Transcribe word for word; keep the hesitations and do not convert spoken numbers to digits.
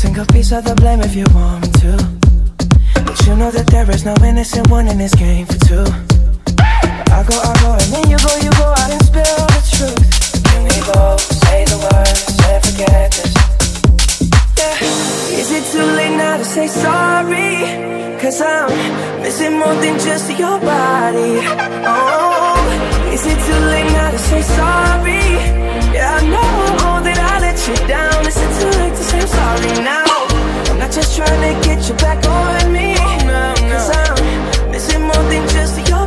single piece of the blame if you want me to. But you know that there is no innocent one in this game for two. I go, I go, and then you go, you go out and spill the truth. Can we both say the words and forget this? Yeah. Is it too late now to say sorry? Cause I'm missing more than just your body. Oh, is it too late now to say sorry? Yeah, I know that I let you down. Is it too late to say I'm sorry now? I'm not just trying to get you back on me. Cause I'm missing more than just your